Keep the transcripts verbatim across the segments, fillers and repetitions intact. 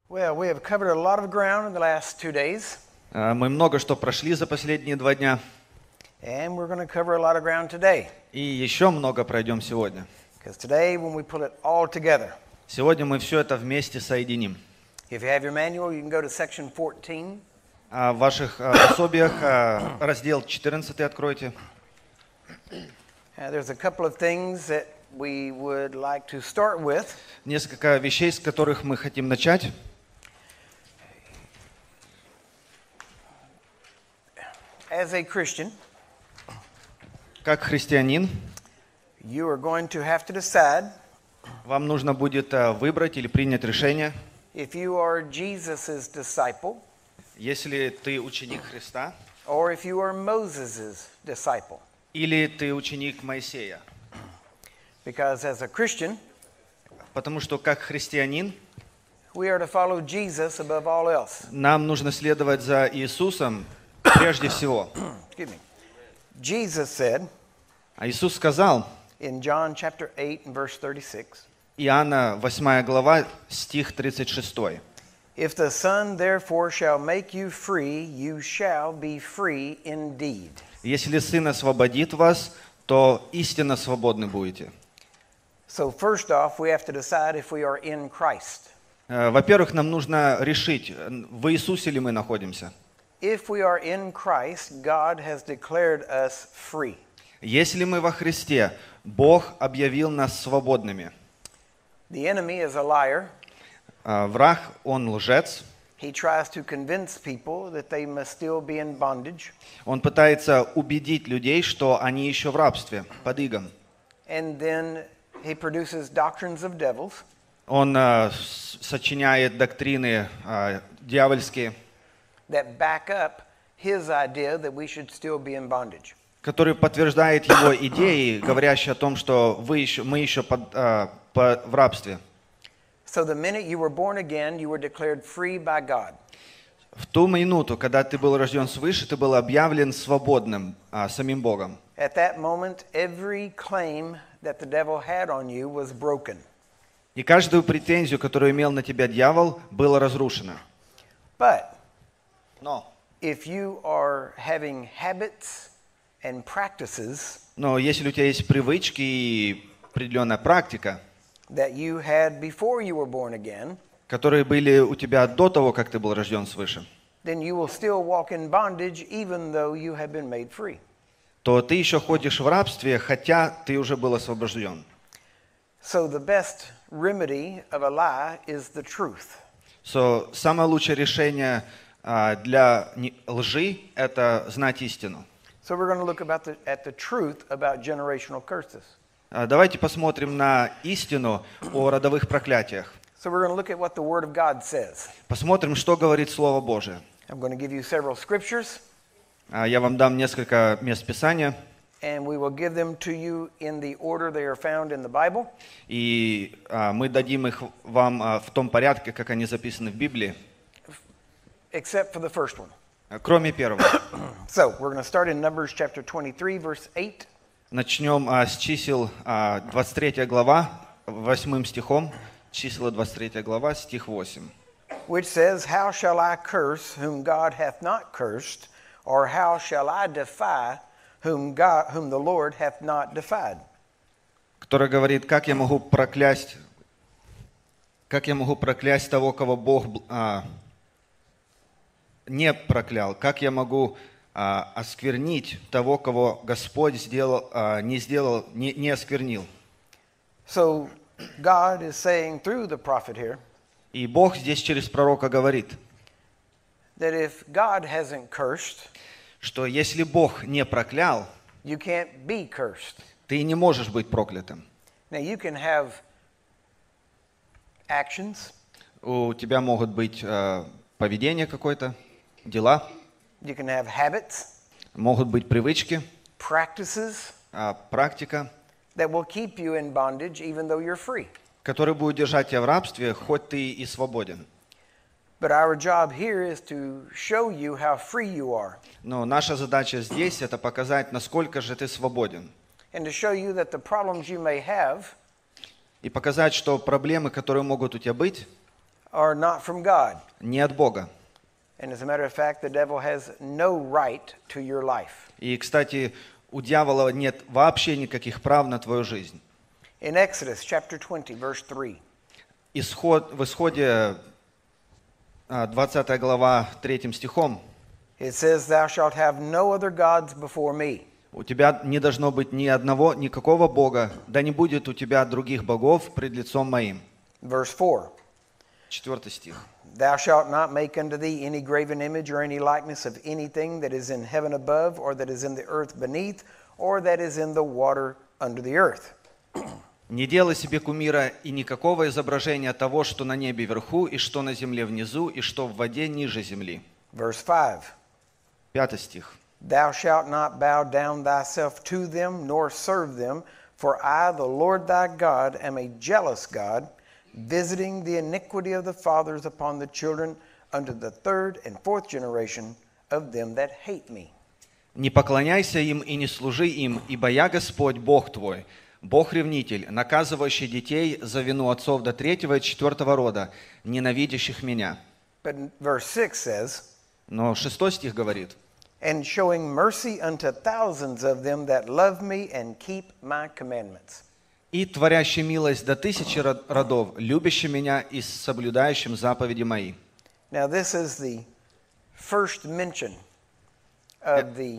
Well, we have covered a lot of ground in the last two days, Э, Мы много что прошли за последние два дня, and we're going to cover a lot of ground today. и еще много пройдем сегодня. Because today, when we pull it all together, Сегодня мы все это вместе соединим. if you have your manual, you can go to section fourteen. А в ваших э, пособиях э, раздел четырнадцатый откройте. Uh, there's a couple of things that we would like to start with. Несколько вещей, с которых мы хотим начать. As a Christian, Как христианин, you are going to have to decide вам нужно будет э, выбрать или принять решение, if you are Jesus' disciple если ты ученик Христа or if you are Moses' disciple. или ты ученик Моисея. Because as a Christian, Потому что как христианин we are to follow Jesus above all else. нам нужно следовать за Иисусом прежде всего. Excuse me. Jesus said А Иисус сказал, in John chapter eight and verse thirty-six, Иоанна восьмая глава, стих тридцать шесть. if the Son therefore shall make you free, you shall be free indeed. Если Сын освободит вас, то истинно свободны будете. So first off, we have to decide if we are in Christ. Э, Во-первых, нам нужно решить, в Иисусе ли мы находимся. If we are in Christ, God has declared us free. Если мы во Христе, Бог объявил нас свободными. The enemy is a liar. Э, Враг, он лжец. He tries to convince people that they must still be in bondage. Он пытается убедить людей, что они еще в рабстве, под игом. And then he produces doctrines of devils. Он э, с- сочиняет доктрины э, дьявольские, that back up his idea that we should still be in bondage. которые подтверждают его идеи, говорящие о том, что вы еще, мы еще под, э, по- в рабстве. So the minute you were born again, you were declared free by God. В ту минуту, когда ты был рожден свыше, ты был объявлен свободным а, самим Богом. At that moment, every claim that the devil had on you was broken. И каждую претензию, которую имел на тебя дьявол, была разрушена. But Но, if you are having habits and practices но если у тебя есть привычки и определенная практика, that you had before you were born again, которые были у тебя до того, как ты был рожден свыше, then you will still walk in bondage even though you have been made free. то ты еще ходишь в рабстве, хотя ты уже был освобожден. So the best remedy of a lie is the truth. So, самое лучшее решение а, для не- лжи – это знать истину. So we're going to look about the, at the truth about generational curses. А, Давайте посмотрим на истину о родовых проклятиях. So we're going to look at what the Word of God says. Посмотрим, что говорит Слово Божие. I'm going to give you several scriptures, А, Я вам дам несколько мест Писания, and we will give them to you in the order they are found in the Bible. и а, мы дадим их вам а, в том порядке, как они записаны в Библии, Except for the first one. а, кроме первого. So we're going to start in Numbers chapter twenty-three, verse eight. Начнем а, с чисел а, двадцать третья глава, восьмым стихом, числа двадцать третья глава, стих восемь. Which says, How shall I curse whom God hath not cursed, or how shall I defy whom God, whom the Lord hath not defied? Который говорит, как я могу проклясть, как я могу проклясть того, кого Бог а, не проклял, как я могу а, осквернить того, кого Господь сделал, а, не сделал, не, не осквернил. So God is saying through the prophet here И Бог здесь через пророка говорит, that if God hasn't cursed, что если Бог не проклял, you can't be cursed. ты не можешь быть проклятым. Now you can have actions, У тебя могут быть а, поведение какое-то, дела, you can have habits, могут быть привычки, practices а, практика, that will keep you in bondage even though you're free. который будет держать тебя в рабстве, хоть ты и свободен. But our job here is to show you how free you are Но наша задача здесь – это показать, насколько же ты свободен. and to show you that the problems you may have И показать, что проблемы, которые могут у тебя быть, are not from God. не от Бога. And as a matter of fact, the devil has no right to your life. И, кстати, у дьявола нет вообще никаких прав на твою жизнь. In Exodus chapter twenty, verse three, Исход, в Исходе а, двадцатая глава, третьим стихом, it says, "Thou shalt have no other gods before me." у тебя не должно быть ни одного, никакого Бога, да не будет у тебя других богов пред лицом моим. Verse four, Четвертый стих. "Thou shalt not make unto thee any graven image or any likeness of anything that is in heaven above, or that is in the earth beneath, or that is in the water under the earth." Не делай себе кумира и никакого изображения того, что на небе вверху, и что на земле внизу, и что в воде ниже земли. Verse five, Пятый стих. "Thou shalt not bow down thyself to them, nor serve them, for I, the Lord thy God, am a jealous God, visiting the iniquity of the fathers upon the children unto the third and fourth generation of them that hate me." Не поклоняйся им и не служи им, ибо я Господь, Бог твой, Бог-ревнитель, наказывающий детей за вину отцов до третьего и четвертого рода, ненавидящих меня. But verse six says, Но шестой стих говорит, "And showing mercy unto thousands of them that love me and keep my commandments." и творящий милость до тысячи род- родов, любящий меня и соблюдающим заповеди мои. Now this is the first mention of the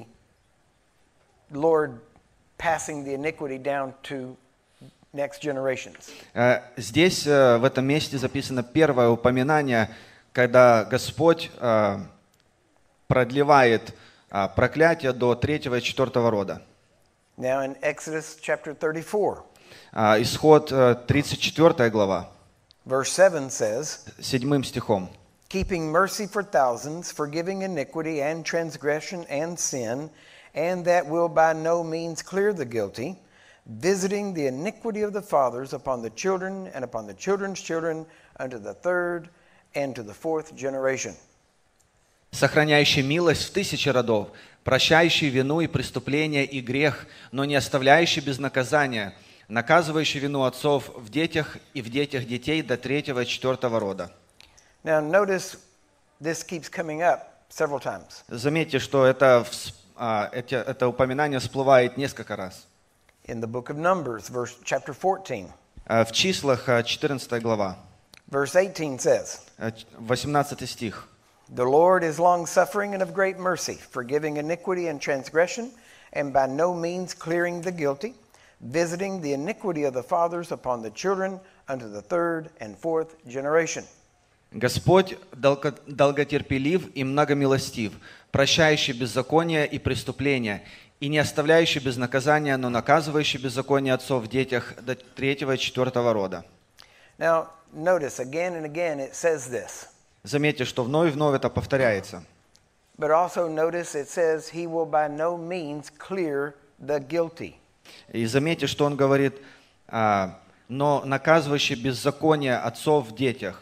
Lord passing the iniquity down to next generations. Э, Здесь, э, в этом месте, записано первое упоминание, когда Господь э, продлевает э, проклятие до третьего и четвертого рода. Now in Exodus chapter thirty-four, А, Исход э, тридцать четвёртая глава, verse seven says, седьмым стихом. "Keeping mercy for thousands, forgiving iniquity and transgression and sin, and that will by no means clear the guilty, visiting the iniquity of the fathers upon the children and upon the children's children unto the third and to the fourth generation." Сохраняющий милость в тысячи родов, прощающий вину и преступление и грех, но не оставляющий без наказания, наказывающий вину отцов в детях и в детях детей до третьего и четвертого рода. Now notice this keeps coming up several times. Заметьте, что это, вс- а, эти- это упоминание всплывает несколько раз. In the book of Numbers, verse chapter fourteen, А, В числах а, четырнадцатая глава, verse eighteen says, а, ч- восемнадцатый стих. "The Lord is long-suffering and of great mercy, forgiving iniquity and transgression, and by no means clearing the guilty, visiting the iniquity of the fathers upon the children unto the third and fourth generation." Господь долго- долготерпелив и многомилостив, прощающий беззаконие и преступления, и не оставляющий без наказания, но наказывающий беззаконие отцов в детях до третьего и четвертого рода. Now notice again and again it says this, Заметьте, что вновь и вновь это повторяется. but also notice it says he will by no means clear the guilty. И заметьте, что он говорит, а, но наказывающий беззаконие отцов в детях.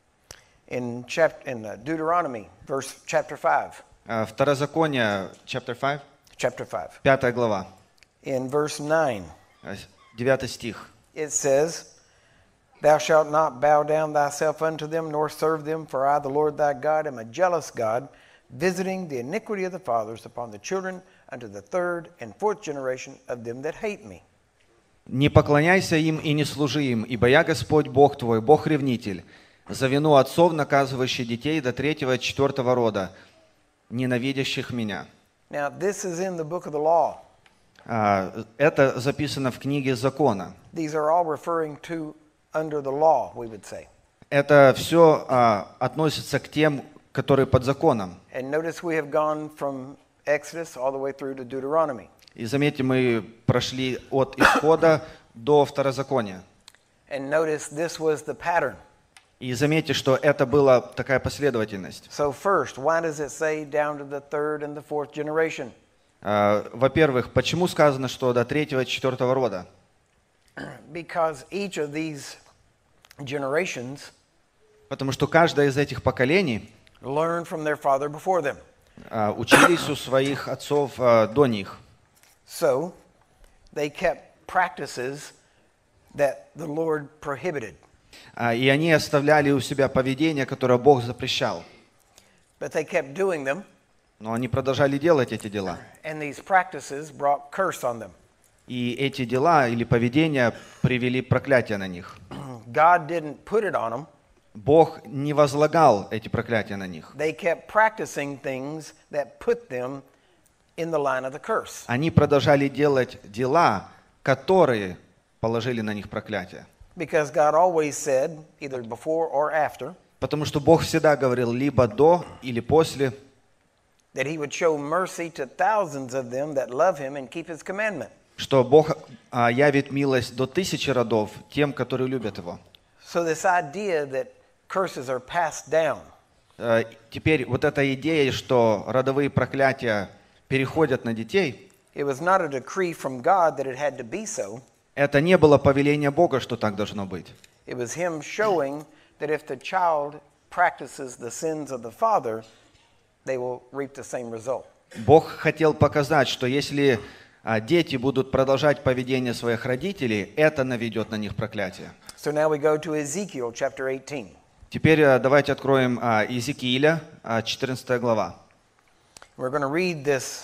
In chapter in uh, Deuteronomy, verse chapter five, А, Второзаконие, chapter five, chapter five, пятая глава, in verse nine, а, девятый стих. it says, "Thou shalt not bow down thyself unto them, nor serve them, for I, the Lord thy God, am a jealous God, visiting the iniquity of the fathers upon the children unto the third and fourth generation of them that hate me." «Не поклоняйся им и не служи им, ибо я Господь Бог твой, Бог-ревнитель, за вину отцов, наказывающий детей до третьего и четвертого рода, ненавидящих меня». Now, this is in the book of the law. А, Это записано в книге закона. These are all referring to under the law, we would say. Это все а, относится к тем, которые под законом. And notice we have gone from Exodus all the way through to Deuteronomy. И заметьте, мы прошли от Исхода до Второзакония. And notice this was the pattern. И заметьте, что это была такая последовательность. So first, why does it say down to the third and the fourth generation? А, Во-первых, почему сказано, что до третьего и четвертого рода? Because each of these generations Потому что каждое из этих поколений learned from their father before them. а, учились у своих отцов а, до них. So they kept practices that the Lord prohibited. А, И они оставляли у себя поведение, которое Бог запрещал. But they kept doing them, Но они продолжали делать эти дела. and these practices brought curse on them. И эти дела или поведение привели проклятие на них. God didn't put it on them. Бог не возлагал эти проклятия на них. They kept practicing things that put them in the line of the curse. Они продолжали делать дела, которые положили на них проклятие. Because God always said, either before or after, Потому что Бог всегда говорил либо до или после, that he would show mercy to thousands of them that love him and keep his commandment. что Бог а, явит милость до тысячи родов тем, которые любят Его. So this idea that curses are passed down, Э, Теперь вот эта идея, что родовые проклятия переходят на детей, it was not a decree from God that it had to be so. это не было повеление Бога, что так должно быть. It was him showing that if the child practices the sins of the father, they will reap the same result. Бог хотел показать, что если а, дети будут продолжать поведение своих родителей, это наведет на них проклятие. So now we go to Ezekiel chapter eighteen. Теперь а, давайте откроем а, Иезекииля, а, четырнадцатая глава. We're going to read this,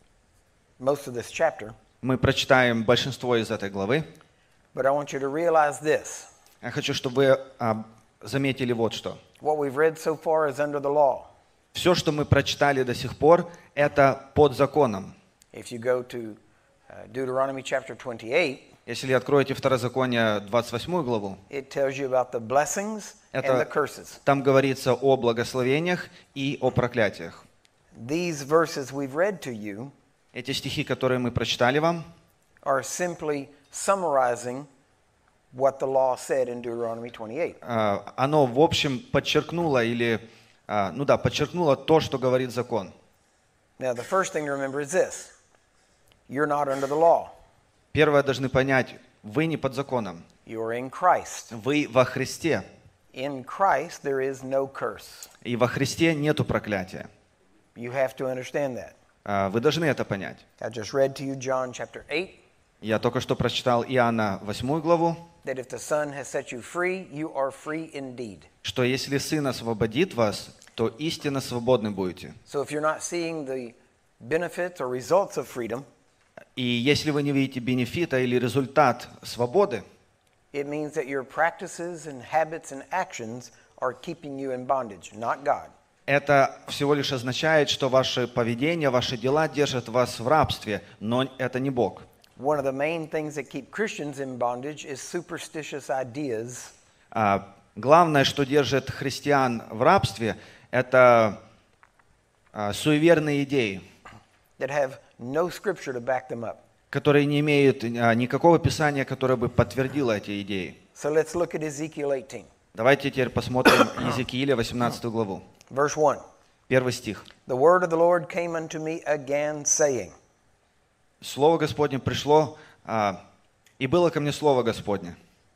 most of this chapter, Мы прочитаем большинство из этой главы. but I want you to realize this. Я хочу, чтобы вы а, заметили вот что. What we've read so far is under the law. Все, что мы прочитали до сих пор, это под законом. If you go to uh, Deuteronomy chapter twenty-eight, Если откроете Второзаконие двадцать восьмую главу, it tells you about the blessings and Это- the curses. там говорится о благословениях и о проклятиях. These verses we've read to you Эти стихи, которые мы прочитали вам, are simply summarizing what the law said in Deuteronomy twenty-eight. а, оно в общем подчеркнуло или, а, ну да, подчеркнуло то, что говорит закон. Now, the first thing to remember is this. You're not under the law. Первое, должны понять, вы не под законом, You're in Christ. вы во Христе, In Christ, there is no curse. и во Христе нету проклятия. You have to understand that. А, Вы должны это понять. I just read to you John chapter eight, Я только что прочитал Иоанна восьмую главу, that if the Son has set you free, you are free indeed. что если Сын освободит вас, то истинно свободны будете. So if you're not seeing the benefits or results of freedom, И если вы не видите бенефита или результат свободы, it means that your practices and habits and actions are keeping you in bondage, not God. это всего лишь означает, что ваше поведение, ваши дела держат вас в рабстве, но это не Бог. One of the main things that keep Christians in bondage is superstitious ideas А главное, что держит христиан в рабстве, это а, суеверные идеи, that have no scripture to back them up. которые не имеют а, никакого писания, которое бы подтвердило эти идеи. So let's look at Ezekiel eighteen, Давайте теперь посмотрим Иезекииля восемнадцатую главу. verse one. Первый стих. The word of the Lord came unto me again, saying, Слово Господне пришло, а, и было ко мне Слово Господне.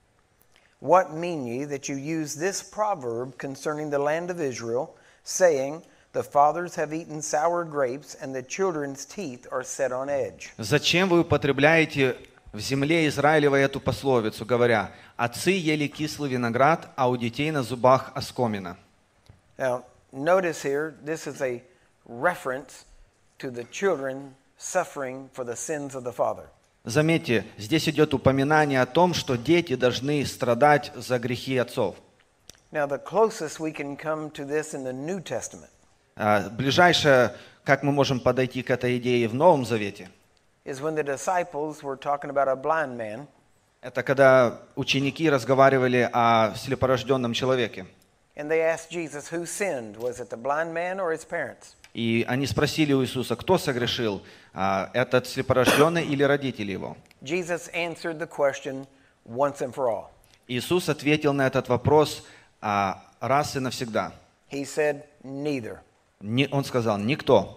What mean ye that you use this proverb concerning the land of Israel, saying, the fathers have eaten sour grapes, and the children's teeth are set on edge? Зачем вы употребляете в земле Израилевой эту пословицу, говоря, отцы ели кислый виноград, а у детей на зубах оскомина? Now, notice here, this is a reference to the children suffering for the sins of the father. Заметьте, здесь идет упоминание о том, что дети должны страдать за грехи отцов. Now, the closest we can come to this in the New Testament А, Ближайшее, как мы можем подойти к этой идее в Новом Завете, is when the disciples were talking about a blind man, это когда ученики разговаривали о слепорожденном человеке. and they asked Jesus, who sinned? Was it the blind man or his parents? И они спросили у Иисуса, кто согрешил, а, этот слепорожденный или родители его? Jesus answered the question once and for all. Иисус ответил на этот вопрос а, раз и навсегда. He said, neither. Не- Он сказал, никто.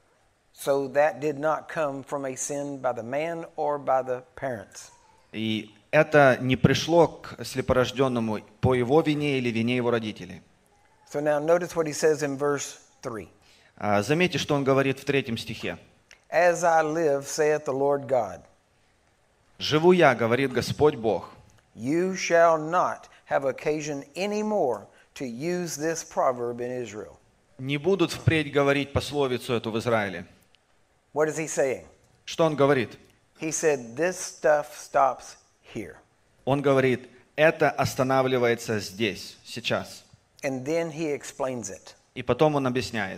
So that did not come from a sin by the man or by the parents. И это не пришло к слепорожденному по его вине или вине его родителей. So now notice what he says in verse three. А, Заметьте, что он говорит в третьем стихе. As I live, saith the Lord God, «Живу я, говорит Господь Бог, you shall not have occasion anymore to use this proverb in Israel. Не будут впредь говорить пословицу эту в Израиле. What is he saying? Что он говорит? He said, this stuff stops here. Он говорит, это останавливается здесь, сейчас. And then he explains it. И потом он объясняет.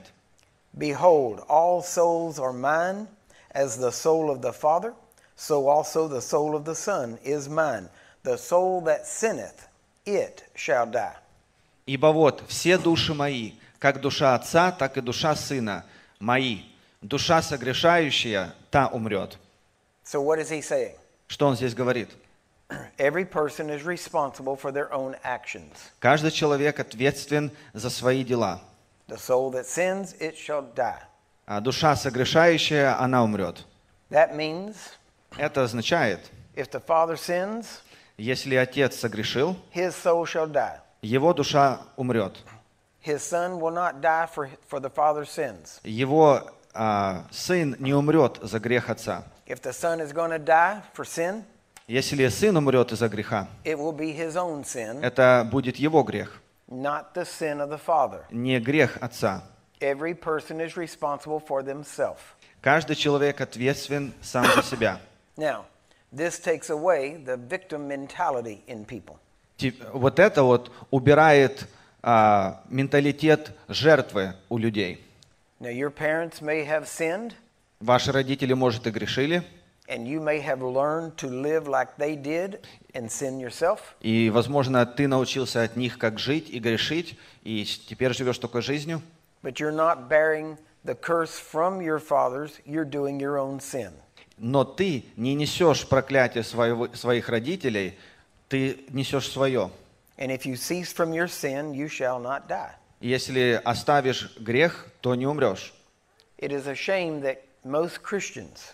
Behold, all souls are mine, as the soul of the Father, so also the soul of the Son is mine. The soul that sinneth, it shall die. Ибо вот все души мои, как душа Отца, так и душа Сына, мои. Душа согрешающая, та умрет. So what is he saying? Что он здесь говорит? Every person is responsible for their own actions. Каждый человек ответственен за свои дела. The soul that sins, it shall die. А душа согрешающая, она умрет. That means Это означает, if the father sins, если отец согрешил, his soul shall die. его душа умрет. His son will not die for, for the father's sins. Его а, сын не умрет за грех отца. If the son is going to die for sin, Если сын умрет из-за греха, it will be his own sin, это будет его грех, not the sin of the father. не грех отца. Every person is responsible for themselves. Каждый человек ответственен сам за себя. Now, this takes away the victim mentality in people. Ти- Вот это вот убирает а, менталитет жертвы у людей. Now, your parents may have sinned, Ваши родители, может, и грешили, and you may have learned to live like they did and sin yourself. и, возможно, ты научился от них, как жить и грешить, и теперь живешь такой жизнью, But you're not bearing the curse from your fathers, you're doing your own sin. но ты не несешь проклятие своего, своих родителей, ты несешь свое. And if you cease from your sin, you shall not die. И если оставишь грех, то не умрешь. It is a shame that most Christians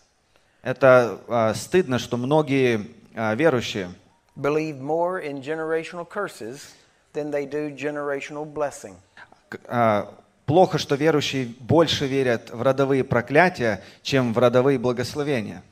Это а, стыдно, что многие а, верующие believe more in generational curses than they do generational blessing. к- а, плохо, что верующие больше верят в родовые проклятия, чем в родовые благословения.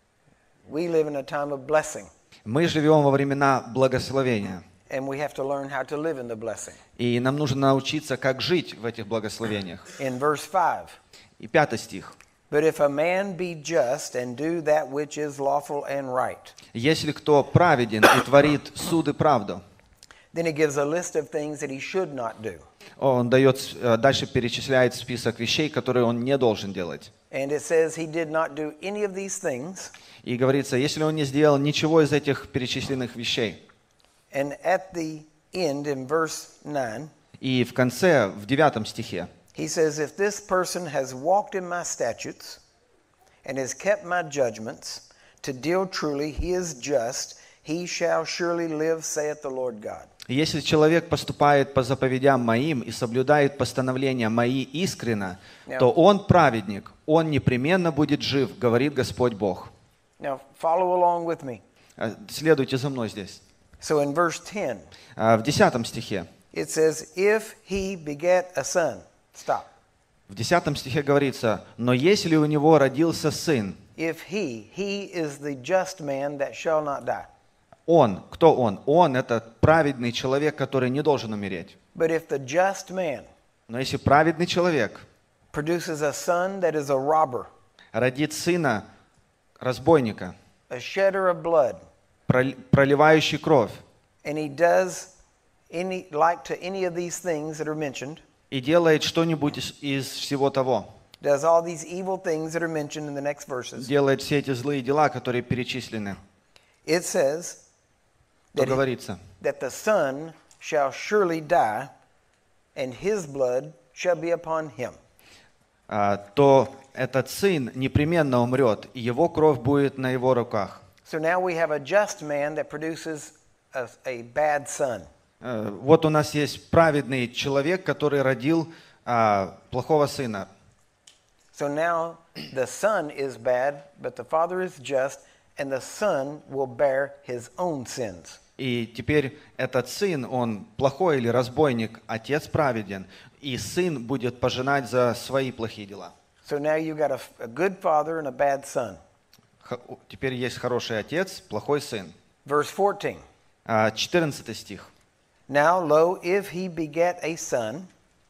We live in a time of blessing, Мы живем во времена благословения, and we have to learn how to live in the blessing. и нам нужно научиться, как жить в этих благословениях. In verse five, И пятый стих. but if a man be just and do that which is lawful and right, Если кто праведен и творит суд и правду, then he gives a list of things that he should not do. он дает, э, дальше перечисляет список вещей, которые он не должен делать. And it says he did not do any of these things, И говорится, если он не сделал ничего из этих перечисленных вещей, and at the end in verse nine, и в конце, в девятом стихе, he says, if this person has walked in my statutes and has kept my judgments to deal truly, he is just, he shall surely live, saith the Lord God. если человек поступает по заповедям моим и соблюдает постановления мои искренно, то он праведник, он непременно будет жив, говорит Господь Бог. Now, follow along with me. Э, Следуйте за мной здесь. So in verse ten, А, В десятом стихе. it says, if he beget a son, stop. В десятом стихе говорится, но если у него родился сын, If he, he is the just man that shall not die. он, кто он? Он – это праведный человек, который не должен умереть. But if the just man Но если праведный человек produces a son that is a robber, родит сына разбойника, a shedder of blood, прол- проливающий кровь, and he does any like to any of these things that are mentioned, и делает что-нибудь из, из всего того, does all these evil things that are mentioned in the next verses, делает все эти злые дела, которые перечислены, it says то that, he- говорится, that the son shall surely die, and his blood shall be upon him. а, то этот сын непременно умрет, и его кровь будет на его руках. So now we have a just man that produces a, a bad son. Э, Вот у нас есть праведный человек, который родил а, плохого сына. So now the son is bad, but the father is just, and the son will bear his own sins. И теперь этот сын, он плохой или разбойник, отец праведен, и сын будет пожинать за свои плохие дела. So now you got a, a good father and a bad son. Х- Теперь есть хороший отец, плохой сын. Verse fourteen. А, четырнадцатый стих. Now, lo, if he beget a son,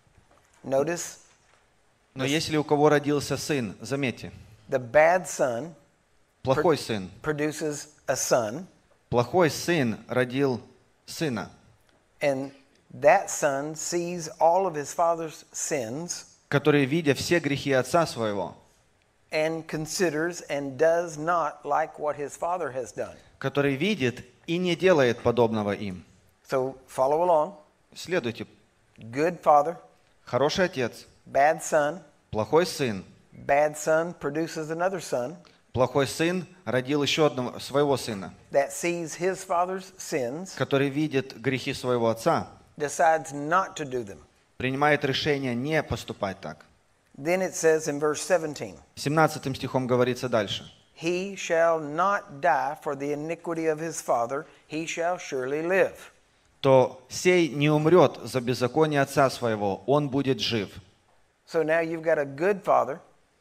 notice Но если у кого родился сын, заметьте, the bad son плохой сын, produces a son, плохой сын родил сына, and that son sees all of his father's sins который, видя все грехи отца своего, and considers and does not like what his father has done. который видит и не делает подобного им. So follow along. Следуйте. Good father, Хороший отец, bad son, плохой сын. bad son produces another son Плохой сын родил еще одного своего сына, that sees his father's sins, который видит грехи своего отца, decides not to do them. принимает решение не поступать так. Then it says in verse seventeen, семнадцатым стихом говорится дальше. he shall not die for the iniquity of his father, he shall surely live. То сей не умрет за беззаконие отца своего, он будет жив. So now you've got a good father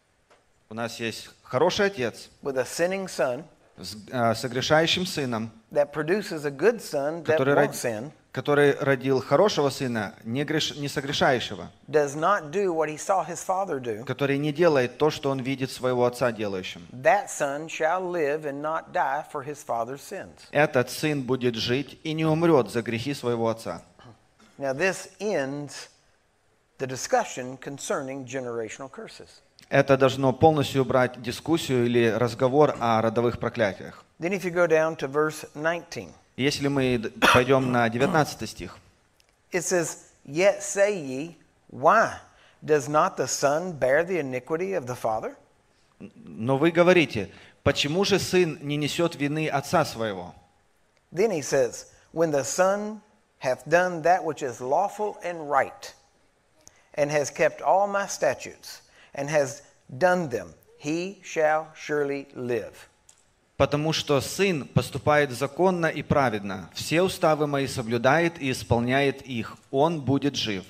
У нас есть хороший отец with a sinning son с э, согрешающим сыном, that produces a good son that который, won't род- sin, который родил хорошего сына, не, греш- не согрешающего, does not do what he saw his father do. который не делает то, что он видит своего отца делающим. That son shall live and not die for his father's sins. Этот сын будет жить и не умрет за грехи своего отца. Now this ends the discussion concerning generational curses. Это должно полностью убрать дискуссию или разговор о родовых проклятиях. Then if you go down to verse nineteen, Если мы д- пойдем на девятнадцатый стих, it says, yet say ye, why? Does not the son bear the iniquity of the father? но вы говорите, почему же сын не несет вины отца своего? Then he says, when the son hath done that which is lawful and right, and has kept all my statutes, and has done them, he shall surely live. Потому что сын поступает законно и праведно, все уставы мои соблюдает и исполняет их, он будет жив.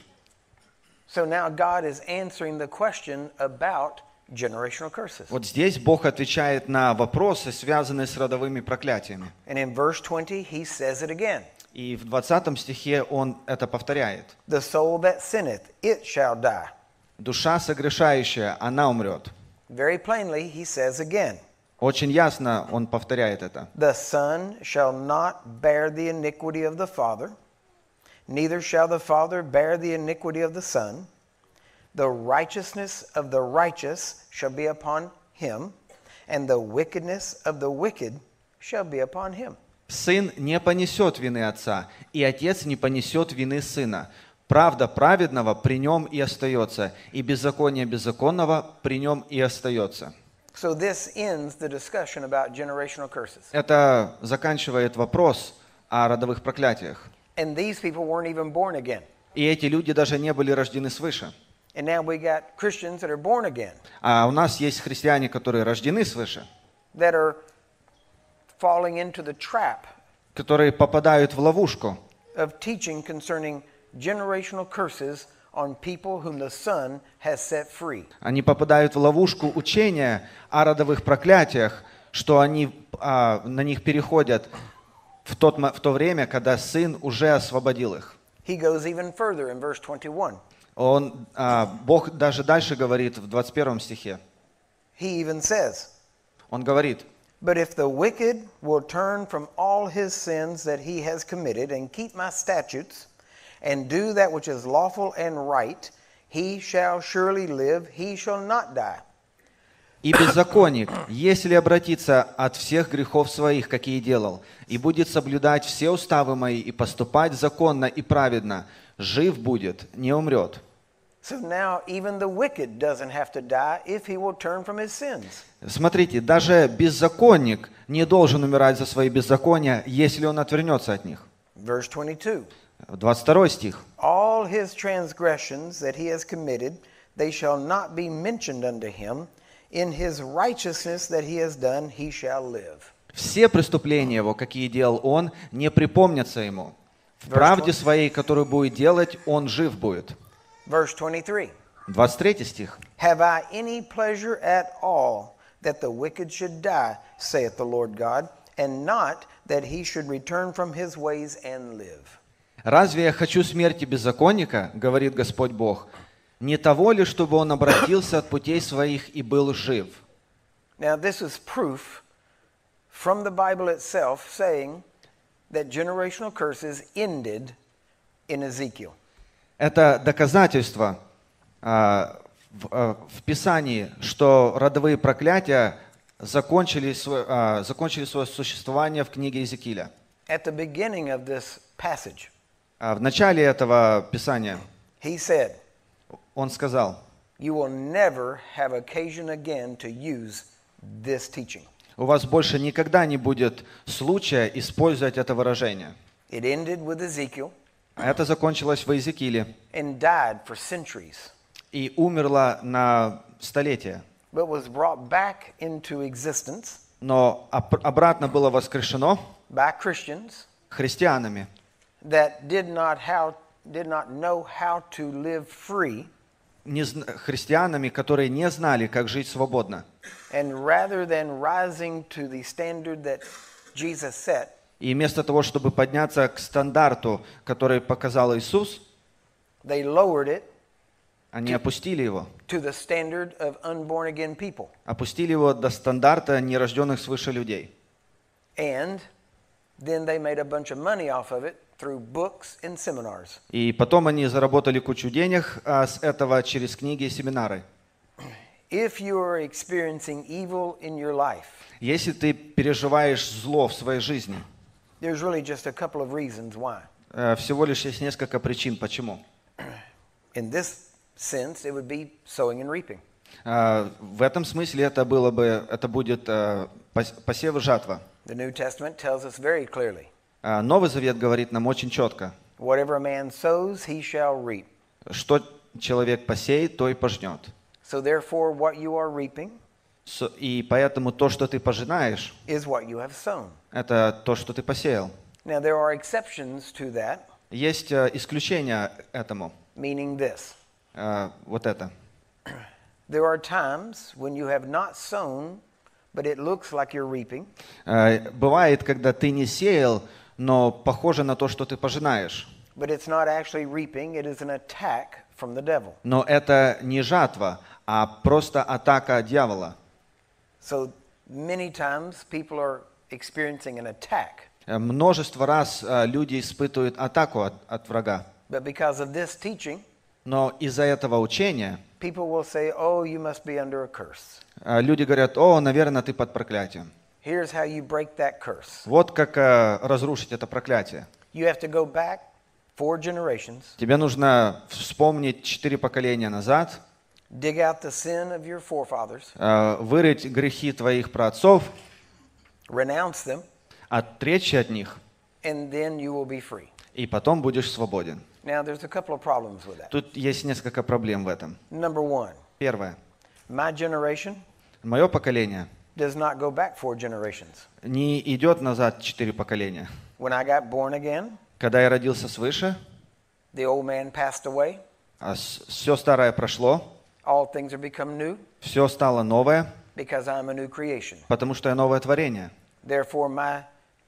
So now God is answering the question about generational curses. Вот здесь Бог отвечает на вопросы, связанные с родовыми проклятиями. And in verse twenty, he says it again. И в двадцатом стихе он это повторяет. The soul that sinneth, it shall die. Душа согрешающая, она умрет. Very plainly, he says again, Очень ясно он повторяет это. the son shall not bear the iniquity of the father, neither shall the father bear the iniquity of the son. The righteousness of the righteous shall be upon him, and the wickedness of the wicked shall be upon him. Сын не понесет вины отца, и отец не понесет вины сына. Правда праведного при нем и остается, и беззаконие беззаконного при нем и остается. So this ends the discussion about generational curses. Это заканчивает вопрос о родовых проклятиях. And these people weren't even born again. И эти люди даже не были рождены свыше. And now we got Christians that are born again, А у нас есть христиане, которые рождены свыше, that are falling into the trap которые попадают в ловушку of teaching concerning generational curses on people whom the Son has set free. Они попадают в ловушку учения о родовых проклятиях, что они а, на них переходят в, тот, мо- в то время, когда Сын уже освободил их. He goes even further in verse twenty-one. Он, а, Бог даже дальше говорит в двадцать первом стихе. He even says, Он говорит, but if the wicked will turn from all his sins that he has committed and keep my statutes and do that which is lawful and right, he shall surely live, he shall not die. «И беззаконник, если обратится от всех грехов своих, какие делал, и будет соблюдать все уставы мои и поступать законно и праведно, жив будет, не умрет». So now even the wicked doesn't have to die if he will turn from his sins. Смотрите, даже беззаконник не должен умирать за свои беззакония, если он отвернется от них. Verse twenty-two. двадцать второй стих. All his transgressions that he has committed, they shall not be mentioned unto him. In his righteousness that he has done, he shall live. Все преступления его, какие делал он, не припомнятся ему. В правде своей, которую будет делать, он жив будет. Verse twenty-three. двадцать третий стих. Have I any pleasure at all that the wicked should die, saith the Lord God, and not that he should return from his ways and live? Разве я хочу смерти беззаконника, говорит Господь Бог, не того ли, чтобы он обратился от путей своих и был жив? Now, this is proof from the Bible itself saying that generational curses ended in Ezekiel. Это доказательство а, в, а, в Писании, что родовые проклятия закончили, свой, а, закончили свое существование в книге Иезекииля. At the beginning of this passage, А в начале этого Писания he said, он сказал: "You will never have occasion again to use this teaching." у вас больше никогда не будет случая использовать это выражение. It ended with Ezekiel А это закончилось в Иезекииле and died for centuries, и умерло на столетия, but was brought back into existence но об- обратно было воскрешено by Christians христианами, that did not how did not know how to live free, не зн- христианами, которые не знали, как жить свободно. and rather than rising to the standard that Jesus set, И вместо того, чтобы подняться к стандарту, который показал Иисус, they lowered it они опустили его. to the standard of unborn again people. Опустили его до стандарта нерожденных свыше людей. And then they made a bunch of money off of it through books and seminars. И потом они заработали кучу денег а, с этого через книги и семинары. If you are experiencing evil in your life, Если ты переживаешь зло в своей жизни, there's really just a couple of reasons why. э, всего лишь есть несколько причин, почему. In this sense, it would be sowing and reaping. Э, В этом смысле это было бы, это будет э, пос- посев и жатва. The New Testament tells us very clearly, Э, Новый Завет говорит нам очень четко, whatever a man sows, he shall reap. что человек посеет, то и пожнет. So therefore, what you are reaping Со- И поэтому то, что ты пожинаешь, is what you have sown. это то, что ты посеял. Now, there are exceptions to that, Есть э, исключения этому. meaning this. Э, Вот это. There are times when you have not sown, but it looks like you're reaping. Э, Бывает, когда ты не сеял, но похоже на то, что ты пожинаешь. But it's not actually reaping, it is an attack from the devil. Но это не жатва, а просто атака дьявола. So many times people are experiencing an attack. Э, Множество раз э, люди испытывают атаку от, от врага. But because of this teaching, Но из-за этого учения people will say, oh, you must be under a curse. э, люди говорят: о, наверное, ты под проклятием. Here's how you break that curse. Вот как э, разрушить это проклятие. You have to go back four generations, Тебе нужно вспомнить четыре поколения назад, dig out the sin of your forefathers, э, вырыть грехи твоих праотцов, renounce them, отречься от них, and then you will be free. и потом будешь свободен. Now, there's a couple of problems with that. Тут есть несколько проблем в этом. Number one, Первое. my generation Мое поколение does not go back four generations. не идет назад четыре поколения. When I got born again, Когда я родился свыше, the old man passed away, все старое прошло, all things are become new все стало новое, because I'm a new creation. потому что я новое творение. Therefore, my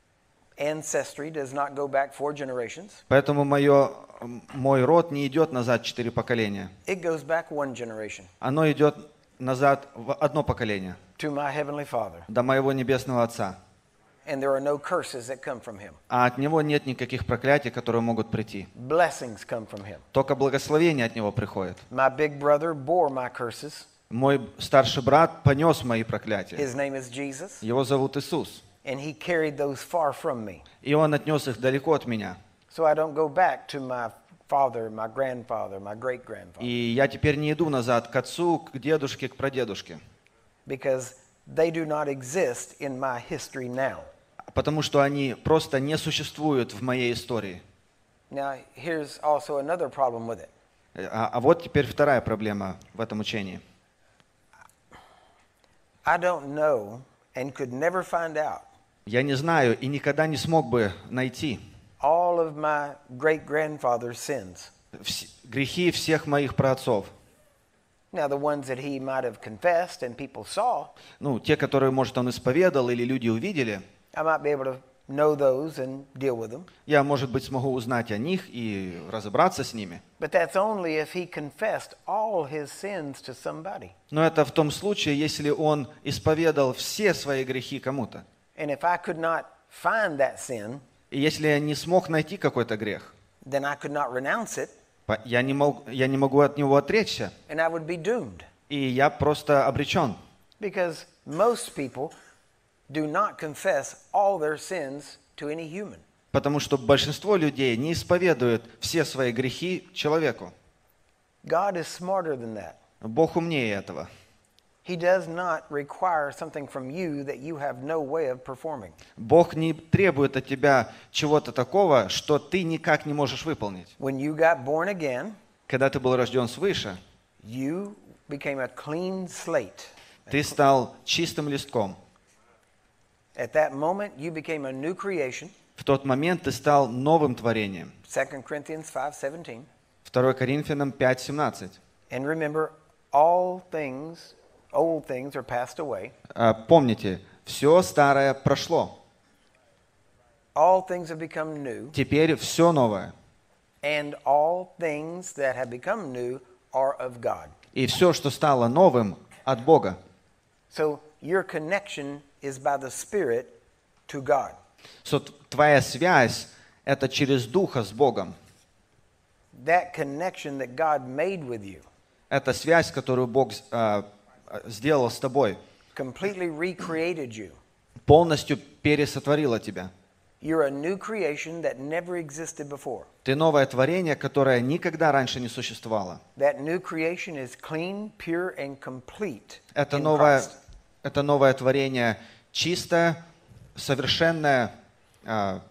ancestry does not go back four generations. Поэтому мое, мой род не идет назад четыре поколения. It goes back one generation Оно идет назад в одно поколение, to my heavenly Father. до моего небесного Отца. And there are no curses that come from him. А от Него нет никаких проклятий, которые могут прийти. Blessings come from him. Только благословение от Него приходит. My big brother bore my curses. Мой старший брат понес мои проклятия. His name is Jesus, Его зовут Иисус. and he carried those far from me. И Он отнес их далеко от меня. So I don't go back to my father, my grandfather, my great-grandfather, И я теперь не иду назад к отцу, к дедушке, к прадедушке. because they do not exist in my history now. Потому что они просто не существуют в моей истории. Now, here's also another problem with it. А, а вот теперь вторая проблема в этом учении. I don't know and could never find out Я не знаю и никогда не смог бы найти all of my great-grandfather's sins. вс- грехи всех моих праотцов. Now, the ones that he might have confessed and people saw, Ну, те, которые, может, он исповедал или люди увидели, I might be able to know those and deal with them. Я, может быть, смогу узнать о них и разобраться с ними. But that's only if he confessed all his sins to somebody. Но это в том случае, если он исповедал все свои грехи кому-то. And if I could not find that sin, И если я не смог найти какой-то грех, then I could not renounce it, по- я не, мог, я не могу от него отречься, and I would be doomed. и я просто обречен. Because most people do not confess all their sins to any human. Потому что большинство людей не исповедуют все свои грехи человеку. God is smarter than that. Бог умнее этого. He does not require something from you that you have no way of performing. Бог не требует от тебя чего-то такого, что ты никак не можешь выполнить. When you got born again, Когда ты был рожден свыше, you became a clean slate. ты стал чистым листком. At that moment, you became a new creation. В тот момент ты стал новым творением. Second Corinthians five seventeen. второе Коринфянам пять семнадцать. And remember, all things, old things are passed away. А, Помните, все старое прошло. All things have become new. Теперь все новое. And all things that have become new are of God. И все, что стало новым, от Бога. So your connection is by the Spirit to God. So, твоя связь – это через Духа с Богом. That connection that God made with you Это связь, которую Бог а, сделал с тобой, completely recreated you. полностью пересотворила тебя. You're a new creation that never existed before. Ты новое творение, которое никогда раньше не существовало. That new creation is clean, pure, and complete Это in новое, Christ. это новое творение чистое, совершенное а,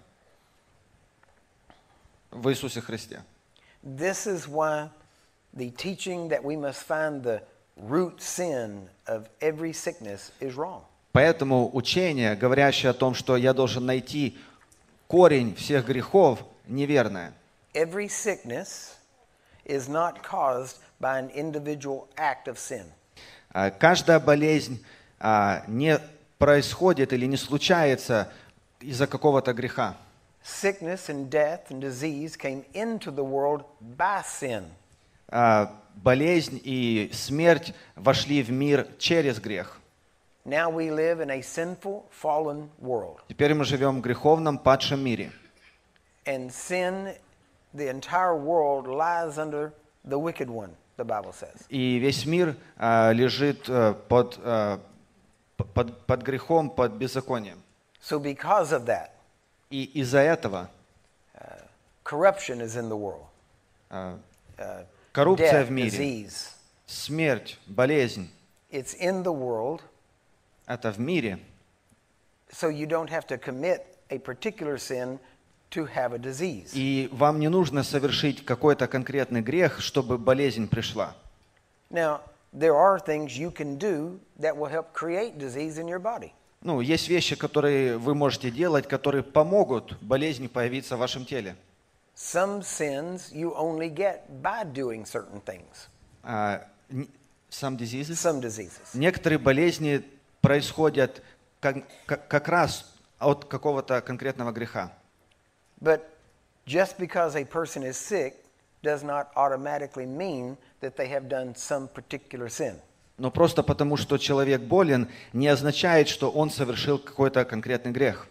в Иисусе Христе. This is why the teaching that we must find the root sin of every sickness is wrong. Поэтому учение, говорящее о том, что я должен найти корень всех грехов, неверное. Every sickness is not caused by an individual act of sin. А, Каждая болезнь а, не происходит или не случается из-за какого-то греха. Sickness and death and disease came into the world by sin. А, Болезнь и смерть вошли в мир через грех. Now we live in a sinful, fallen world. Теперь мы живем в греховном, падшем мире. And sin, the entire world lies under the wicked one, the Bible says. И весь мир а, лежит а, под, а, под, под грехом, под беззаконием. So because of that, И из-за этого corruption is in the world. а, Uh, коррупция death, в мире, disease. смерть, болезнь It's in the world, – это в мире. so you don't have to commit a particular sin to have a disease. И вам не нужно совершить какой-то конкретный грех, чтобы болезнь пришла. Now, there are things you can do that will help create disease in your body. Ну, есть вещи, которые вы можете делать, которые помогут болезни появиться в вашем теле. Some sins you only get by doing certain things. А, н- Some diseases? Some diseases. Некоторые болезни происходят как, как, как раз от какого-то конкретного греха. But just because a person is sick does not automatically mean that they have done some particular sin. Но просто потому, что человек болен, не означает, что он совершил какой-то конкретный грех.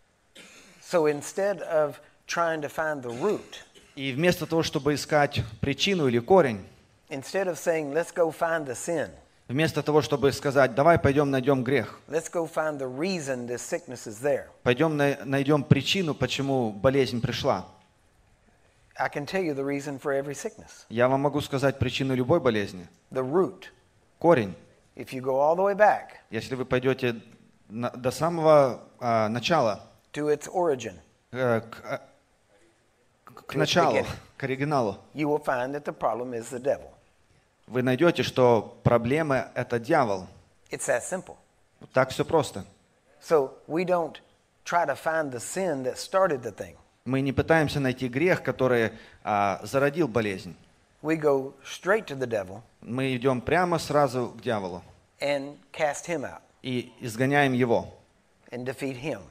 So instead of trying to find the root, И вместо того, чтобы искать причину или корень, instead of saying, let's go find the sin, вместо того, чтобы сказать, давай пойдем найдем грех, let's go find the reason this sickness is there, пойдем на- найдем причину, почему болезнь пришла. I can tell you the reason for every sickness. Я вам могу сказать причину любой болезни. The root. Корень. If you go all the way back Если вы пойдете на- до самого а, начала, to its origin, э, к, а, к- к To its началу, beginning. к оригиналу, you will find that the problem is the devil. вы найдете, что проблема – это дьявол. It's that simple. Так все просто. So we don't try to find the sin that started the thing. Мы не пытаемся найти грех, который а, зародил болезнь. We go straight to the devil Мы идем прямо сразу к дьяволу and cast him out и изгоняем его, and defeat him.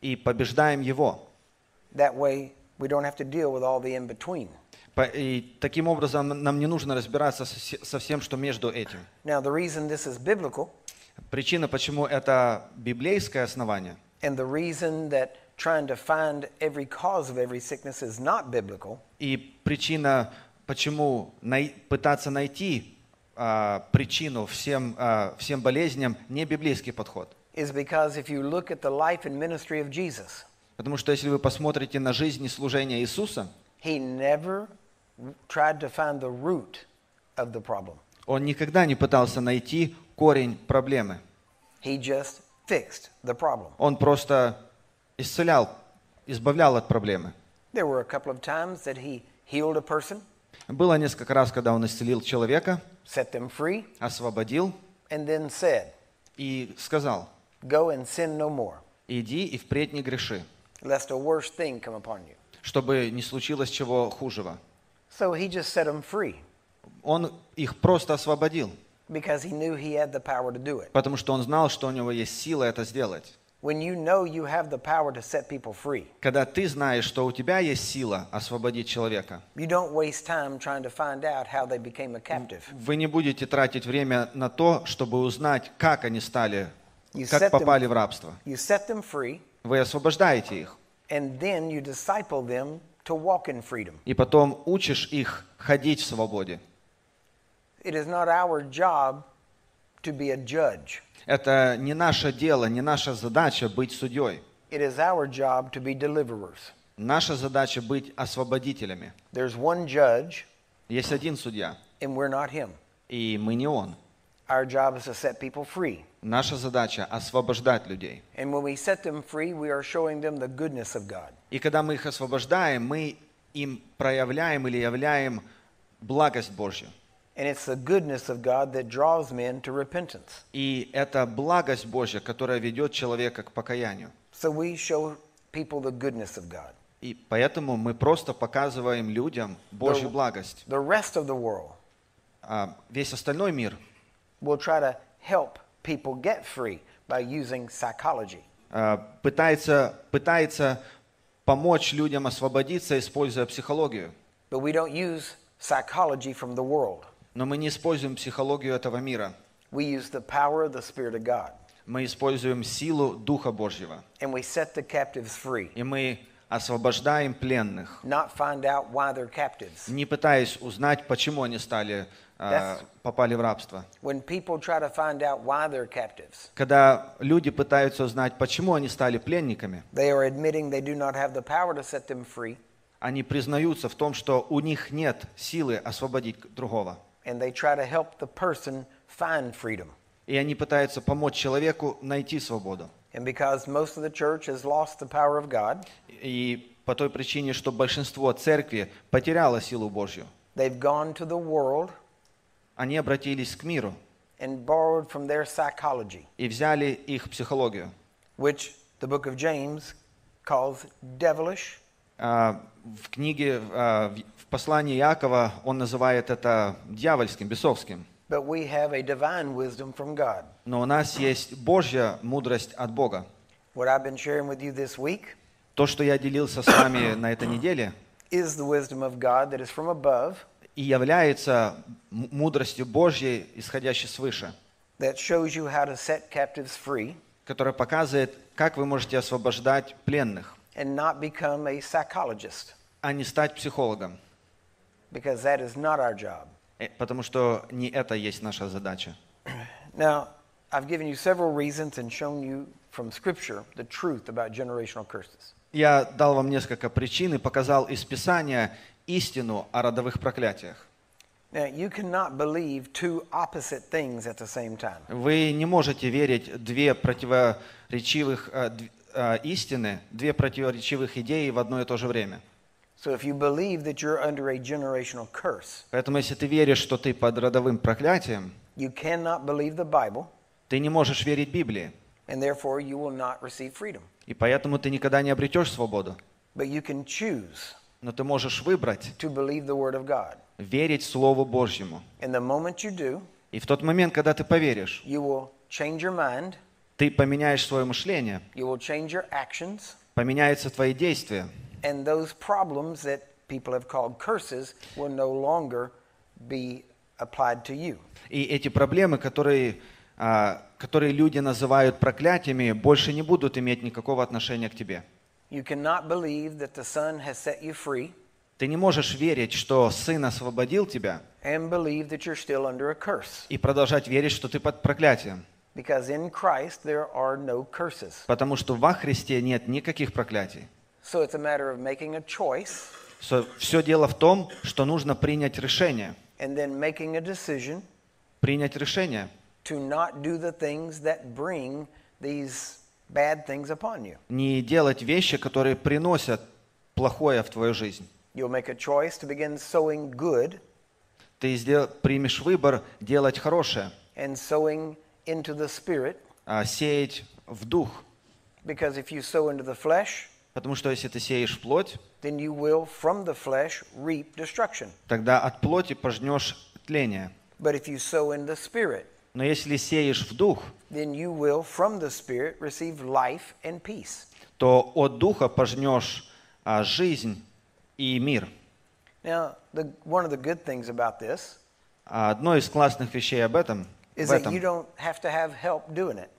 и побеждаем его. That way, we don't have to deal with all the in-between. По- И таким образом нам не нужно разбираться со все- со всем, что между этим. Now, the reason this is biblical, Причина, почему это библейское основание, and the reason that trying to find every cause of every sickness is not biblical, и причина, почему най- пытаться найти а, причину всем, а, всем болезням, не библейский подход. is because if you look at the life and ministry of Jesus, Потому что если вы посмотрите на жизнь и служение Иисуса, he never tried to find the root of the problem. он никогда не пытался найти корень проблемы. He just fixed the problem. Он просто исцелял, избавлял от проблемы. There were a couple of times that he healed a person, Было несколько раз, когда он исцелил человека, set them free, освободил and then said, и сказал: go and sin no more, иди и впредь не греши, lest a worse thing come upon you. чтобы не случилось чего хужего. So he just set them free Он их просто освободил, because he knew he had the power to do it. потому что он знал, что у него есть сила это сделать. When you know you have the power to set people free, Когда ты знаешь, что у тебя есть сила освободить человека, you don't waste time trying to find out how they became a captive. вы не будете тратить время на то, чтобы узнать, как они стали, You как set them, попали в рабство. you set them free, Вы освобождаете их, and then you disciple them to walk in freedom. и потом учишь их ходить в свободе. It is not our job to be a judge. Это не наше дело, не наша задача быть судьей. It is our job to be deliverers. Наша задача быть освободителями. There's one judge, Есть один судья, and we're not him. и мы не он. Our job is to set people free. Наша задача освобождать людей. And when we set them free, we are showing them the goodness of God. И когда мы их освобождаем, мы им проявляем или являем благость Божью. And it's the goodness of God that draws men to repentance. И это благость Божья, которая ведет человека к покаянию. So we show people the goodness of God. И поэтому мы просто показываем людям Божью благость. The rest of the world А весь остальной мир will try to help people get free by using psychology. а, пытается, пытается помочь людям освободиться, используя психологию. But we don't use psychology from the world. Но мы не используем психологию этого мира. We use the power of the Spirit of God. Мы используем силу Духа Божьего. And we set the captives free, И мы освобождаем пленных, not find out why they're captives. не пытаясь узнать, почему они стали, а, попали в рабство. When people try to find out why they're captives, Когда люди пытаются узнать, почему они стали пленниками, they are admitting they do not have the power to set them free, они признаются в том, что у них нет силы освободить другого. and they try to help the person find freedom. И они пытаются помочь человеку найти свободу. And because most of the church has lost the power of God, И по той причине, что большинство церкви потеряло силу Божью, they've gone to the world они обратились к миру and borrowed from their psychology, и взяли их психологию. which the book of James calls devilish, А, В книге, а, в в послании Иакова он называет это дьявольским, бесовским. but we have a divine wisdom from God. Но у нас есть Божья мудрость от Бога. What I've been sharing with you this week То, что я делился с вами на этой неделе, is the wisdom of God that is from above, и является м- мудростью Божьей, исходящей свыше, that shows you how to set captives free которая показывает, как вы можете освобождать пленных, and not become a psychologist, а не стать психологом. because that is not our job. Э, Потому что не это есть наша задача. Now, I've given you several reasons and shown you from Scripture the truth about generational curses. Я дал вам несколько причин и показал из Писания истину о родовых проклятиях. Now, you cannot believe two opposite things at the same time. Вы не можете верить две противоречивых э, д- э, истины, две противоречивых идеи в одно и то же время. So if you believe that you're under a generational curse, Поэтому если ты веришь, что ты под родовым проклятием, you cannot believe the Bible, ты не можешь верить Библии, and therefore you will not receive freedom. и поэтому ты никогда не обретешь свободу. But you can choose Но ты можешь выбрать to believe the Word of God. верить Слову Божьему. And the moment you do, И в тот момент, когда ты поверишь, you will change your mind, Ты поменяешь свое мышление, You will change your actions, поменяются твои действия. and those problems that people have called curses will no longer be applied to you. И эти проблемы, которые, а, которые люди называют проклятиями, больше не будут иметь никакого отношения к тебе. You cannot believe that the Son has set you free Ты не можешь верить, что Сын освободил тебя, and believe that you're still under a curse, и продолжать верить, что ты под проклятием. because in Christ there are no curses. Потому что во Христе нет никаких проклятий. So it's a matter of making a choice Все дело в том, что нужно принять решение. and then making a decision Принять решение. to not do the things that bring these bad things upon you. Не делать вещи, которые приносят плохое в твою жизнь. You'll make a choice to begin sowing good Ты сдел- примешь выбор делать хорошее, and sowing into the Spirit, а сеять в дух. because if you sow into the flesh, Потому что если ты сеешь в плоть, then you will from the flesh reap destruction. тогда от плоти пожнешь тление. But if you sow in the Spirit, Но если сеешь в дух, then you will from the Spirit receive life and peace. то от духа пожнешь а, жизнь и мир. Now, the, one of the good things about this А одно из классных вещей об этом, is в that этом you don't have to have help doing it.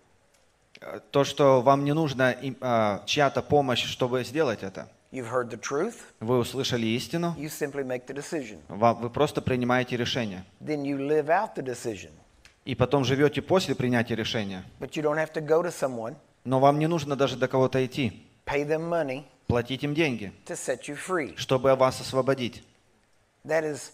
э, то, что вам не нужна им- а, чья-то помощь, чтобы сделать это. You've heard the truth, Вы услышали истину, you simply make the decision. ва- вы просто принимаете решение. Then you live out the decision. И потом живете после принятия решения. But you don't have to go to someone, Но вам не нужно даже до кого-то идти, pay them money платить им деньги, to set you free. чтобы вас освободить. That is,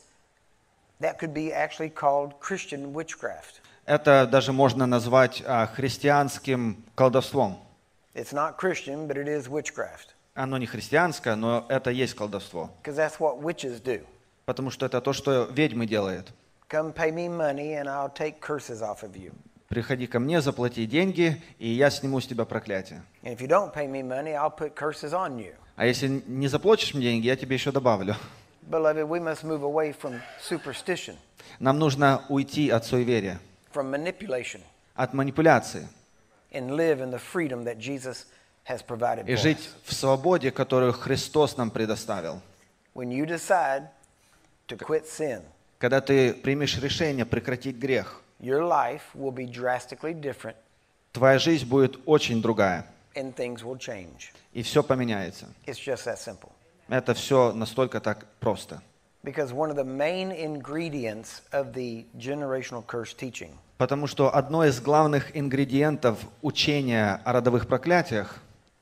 that could be actually called Christian witchcraft. Это даже можно назвать а, христианским колдовством. It's not Christian, but it is witchcraft. Оно не христианское, но это есть колдовство. Because that's what witches do. Потому что это то, что ведьмы делают. Come pay me money and I'll take curses off of you. Приходи ко мне, заплати деньги, и я сниму с тебя проклятие. And if you don't pay me money, I'll put curses on you. А если не заплатишь мне деньги, я тебе еще добавлю. Beloved, we must move away from superstition, Нам нужно уйти от суеверия, from manipulation, от манипуляции and live in the freedom that Jesus has provided и for жить us. в свободе, которую Христос нам предоставил. When you decide to quit sin, Когда ты примешь решение прекратить грех, your life will be drastically different твоя жизнь будет очень другая, and things will change. и все поменяется. It's just that simple. Это все настолько так просто. Because one of the main ingredients of the generational curse teaching Потому что одно из главных ингредиентов учения о родовых проклятиях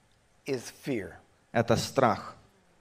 is fear. – это страх.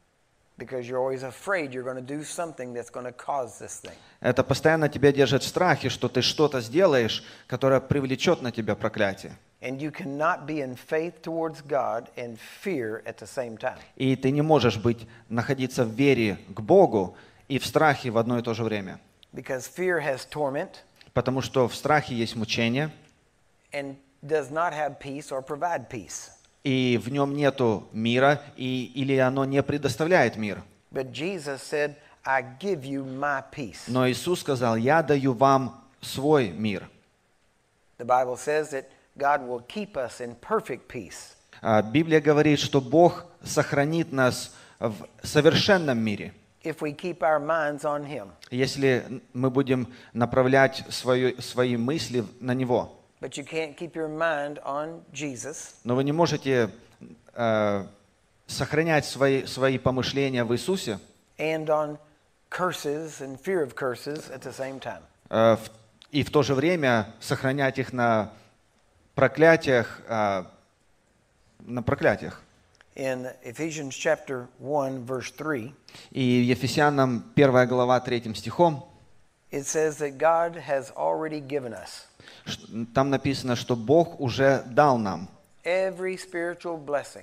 Because you're always afraid you're going to do something that's going to cause this thing. Это постоянно тебя держит в страхе, что ты что-то сделаешь, которое привлечет на тебя проклятие. And you cannot be in faith towards God and fear at the same time. И ты не можешь быть, находиться в вере к Богу и в страхе в одно и то же время. Because fear has torment Потому что в страхе есть мучение, and does not have peace or provide peace. и в нем нету мира, и, или оно не предоставляет мир. But Jesus said, I give you my peace. Но Иисус сказал: «Я даю вам свой мир». The Bible says that God will keep us in perfect peace А Библия говорит, что Бог сохранит нас в совершенном мире, if we keep our minds on Him. если мы будем направлять свою, свои мысли на Него. But you can't keep your mind on Jesus Но вы не можете э, сохранять свои, свои помышления в Иисусе and on curses and fear of curses at the same time. э, в- и в то же время сохранять их на проклятиях, э, на проклятиях. In Ephesians chapter one, verse three, И Ефесянам первая глава третьим стихом it says that God has already given us ш- там написано, что Бог уже дал нам every spiritual blessing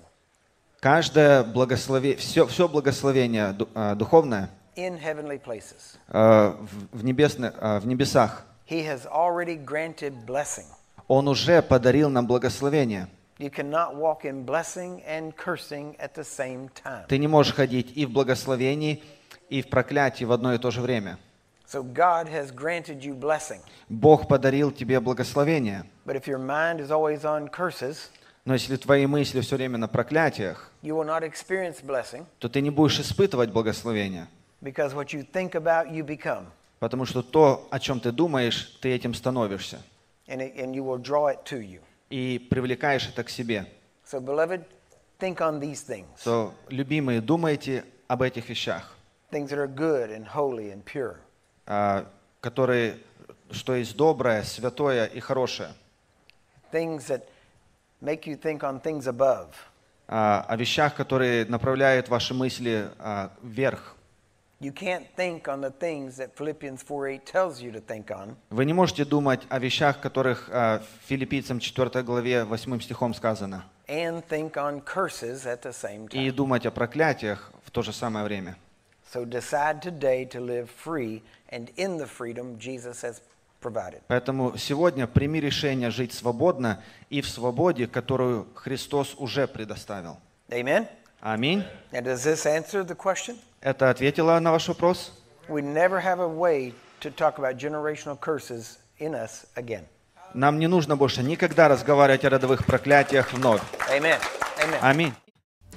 каждое благословение, все, все благословение ду- э, духовное in heavenly places. э, в, в небесных, э, в небесах. He has already granted blessing. Он уже подарил нам благословение. You cannot walk in blessing and cursing at the same time. Ты не можешь ходить и в благословении, и в проклятии в одно и то же время. So God has granted you blessing. Бог подарил тебе благословение. But if your mind is always on curses, Но если твои мысли все время на проклятиях, you will not experience blessing то ты не будешь испытывать благословение. because what you think about, you become. Потому что то, о чем ты думаешь, ты этим становишься. And, it, and you will draw it to you. И привлекаешь это к себе. So, beloved, think on these things. So, любимые, думайте об этих вещах, Things that are good and holy and pure. а, которые, что есть доброе, святое и хорошее. Things that make you think on things above. А, о вещах, которые направляют ваши мысли а, вверх. You can't think on the things that Philippians four eight tells you to think on. Вы не можете думать о вещах, которых а, в Филиппийцам четвёртой главе восьмым стихом сказано, And think on curses at the same и time. думать о проклятиях в то же самое время. So decide today to live free and in the freedom Jesus has provided. Поэтому сегодня прими решение жить свободно и в свободе, которую Христос уже предоставил. Amen? Аминь. Now, does this answer the question? Это ответило на ваш вопрос? We never have a way to talk about generational curses in us again. Нам не нужно больше никогда разговаривать о родовых проклятиях вновь. Amen. Amen. Аминь.